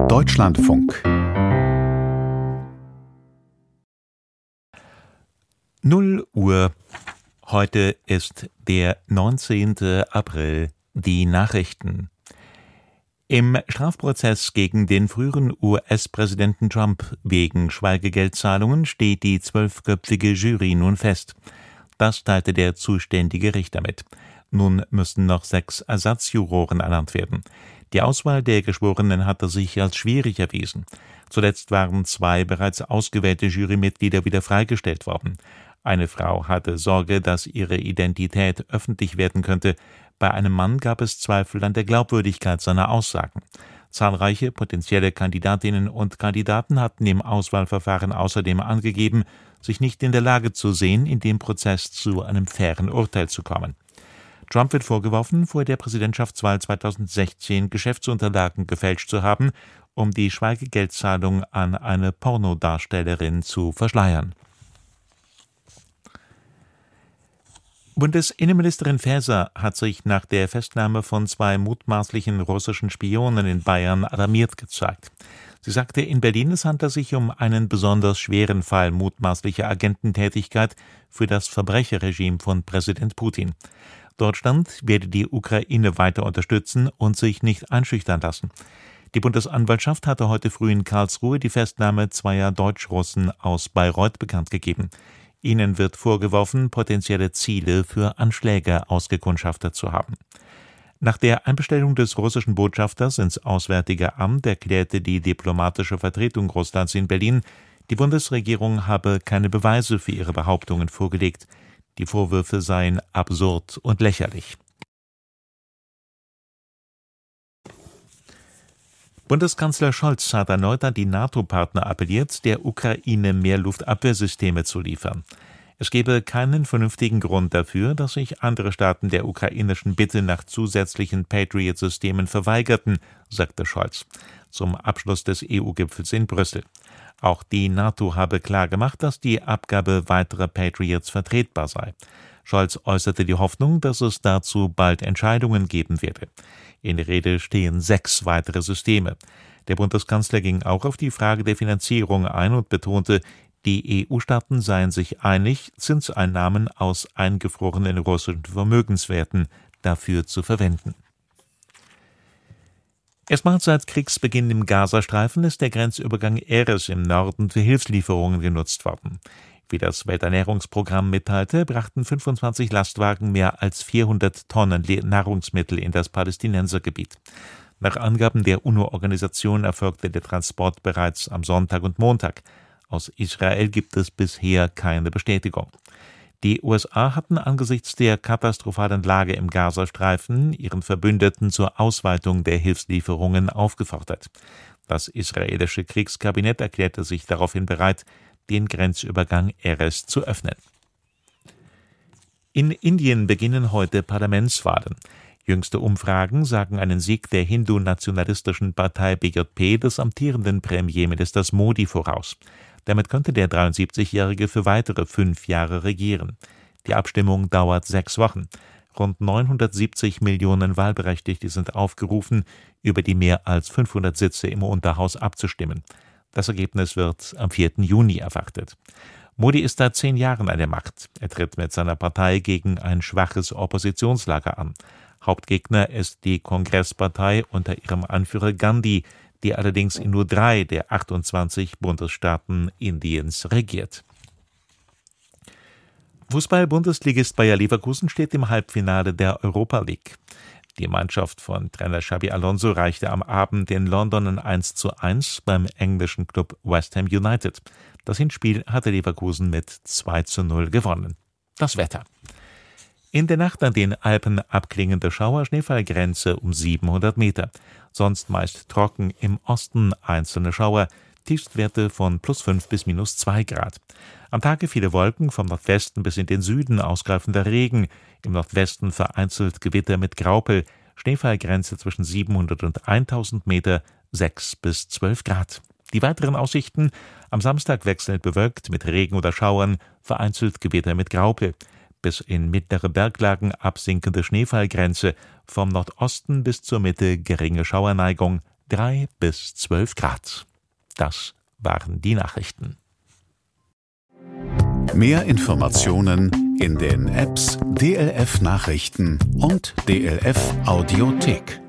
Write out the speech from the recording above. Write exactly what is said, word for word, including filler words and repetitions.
Deutschlandfunk. null Uhr. Heute ist der neunzehnten April. Die Nachrichten. Im Strafprozess gegen den früheren U S-Präsidenten Trump wegen Schweigegeldzahlungen steht die zwölfköpfige Jury nun fest. Das teilte der zuständige Richter mit. Nun müssen noch sechs Ersatzjuroren ernannt werden. Die Auswahl der Geschworenen hatte sich als schwierig erwiesen. Zuletzt waren zwei bereits ausgewählte Jurymitglieder wieder freigestellt worden. Eine Frau hatte Sorge, dass ihre Identität öffentlich werden könnte. Bei einem Mann gab es Zweifel an der Glaubwürdigkeit seiner Aussagen. Zahlreiche potenzielle Kandidatinnen und Kandidaten hatten im Auswahlverfahren außerdem angegeben, sich nicht in der Lage zu sehen, in dem Prozess zu einem fairen Urteil zu kommen. Trump wird vorgeworfen, vor der Präsidentschaftswahl zweitausendsechzehn Geschäftsunterlagen gefälscht zu haben, um die Schweigegeldzahlung an eine Pornodarstellerin zu verschleiern. Bundesinnenministerin Faeser hat sich nach der Festnahme von zwei mutmaßlichen russischen Spionen in Bayern alarmiert gezeigt. Sie sagte, in Berlin es handle sich um einen besonders schweren Fall mutmaßlicher Agententätigkeit für das Verbrecherregime von Präsident Putin. Deutschland werde die Ukraine weiter unterstützen und sich nicht einschüchtern lassen. Die Bundesanwaltschaft hatte heute früh in Karlsruhe die Festnahme zweier Deutsch-Russen aus Bayreuth bekannt gegeben. Ihnen wird vorgeworfen, potenzielle Ziele für Anschläge ausgekundschaftet zu haben. Nach der Einbestellung des russischen Botschafters ins Auswärtige Amt erklärte die diplomatische Vertretung Russlands in Berlin, die Bundesregierung habe keine Beweise für ihre Behauptungen vorgelegt. Die Vorwürfe seien absurd und lächerlich. Bundeskanzler Scholz hat erneut an die NATO-Partner appelliert, der Ukraine mehr Luftabwehrsysteme zu liefern. Es gebe keinen vernünftigen Grund dafür, dass sich andere Staaten der ukrainischen Bitte nach zusätzlichen Patriot-Systemen verweigerten, sagte Scholz zum Abschluss des E U-Gipfels in Brüssel. Auch die NATO habe klargemacht, dass die Abgabe weiterer Patriots vertretbar sei. Scholz äußerte die Hoffnung, dass es dazu bald Entscheidungen geben werde. In der Rede stehen sechs weitere Systeme. Der Bundeskanzler ging auch auf die Frage der Finanzierung ein und betonte, die E U-Staaten seien sich einig, Zinseinnahmen aus eingefrorenen russischen Vermögenswerten dafür zu verwenden. Erstmals seit Kriegsbeginn im Gazastreifen ist der Grenzübergang Erez im Norden für Hilfslieferungen genutzt worden. Wie das Welternährungsprogramm mitteilte, brachten fünfundzwanzig Lastwagen mehr als vierhundert Tonnen Nahrungsmittel in das Palästinensergebiet. Nach Angaben der UNO-Organisation erfolgte der Transport bereits am Sonntag und Montag. Aus Israel gibt es bisher keine Bestätigung. Die U S A hatten angesichts der katastrophalen Lage im Gazastreifen ihren Verbündeten zur Ausweitung der Hilfslieferungen aufgefordert. Das israelische Kriegskabinett erklärte sich daraufhin bereit, den Grenzübergang Erez zu öffnen. In Indien beginnen heute Parlamentswahlen. Jüngste Umfragen sagen einen Sieg der hindu-nationalistischen Partei B J P des amtierenden Premierministers Modi voraus. Damit könnte der dreiundsiebzigjährige für weitere fünf Jahre regieren. Die Abstimmung dauert sechs Wochen. Rund neunhundertsiebzig Millionen Wahlberechtigte sind aufgerufen, über die mehr als fünfhundert Sitze im Unterhaus abzustimmen. Das Ergebnis wird am vierten Juni erwartet. Modi ist seit zehn Jahren an der Macht. Er tritt mit seiner Partei gegen ein schwaches Oppositionslager an. Hauptgegner ist die Kongresspartei unter ihrem Anführer Gandhi, die allerdings in nur drei der achtundzwanzig Bundesstaaten Indiens regiert. Fußball-Bundesligist Bayer Leverkusen steht im Halbfinale der Europa League. Die Mannschaft von Trainer Xabi Alonso reichte am Abend in London ein eins zu eins beim englischen Club West Ham United. Das Hinspiel hatte Leverkusen mit zwei zu null gewonnen. Das Wetter. In der Nacht an den Alpen abklingende Schauer, Schneefallgrenze um siebenhundert Meter. Sonst meist trocken, im Osten einzelne Schauer, Tiefstwerte von plus fünf bis minus zwei Grad. Am Tage viele Wolken, vom Nordwesten bis in den Süden ausgreifender Regen, im Nordwesten vereinzelt Gewitter mit Graupel, Schneefallgrenze zwischen siebenhundert und tausend Meter, sechs bis zwölf Grad. Die weiteren Aussichten: am Samstag wechselnd bewölkt mit Regen oder Schauern, vereinzelt Gewitter mit Graupel. Bis in mittlere Berglagen absinkende Schneefallgrenze, vom Nordosten bis zur Mitte geringe Schauerneigung, drei bis zwölf Grad. Das waren die Nachrichten. Mehr Informationen in den Apps D L F Nachrichten und D L F Audiothek.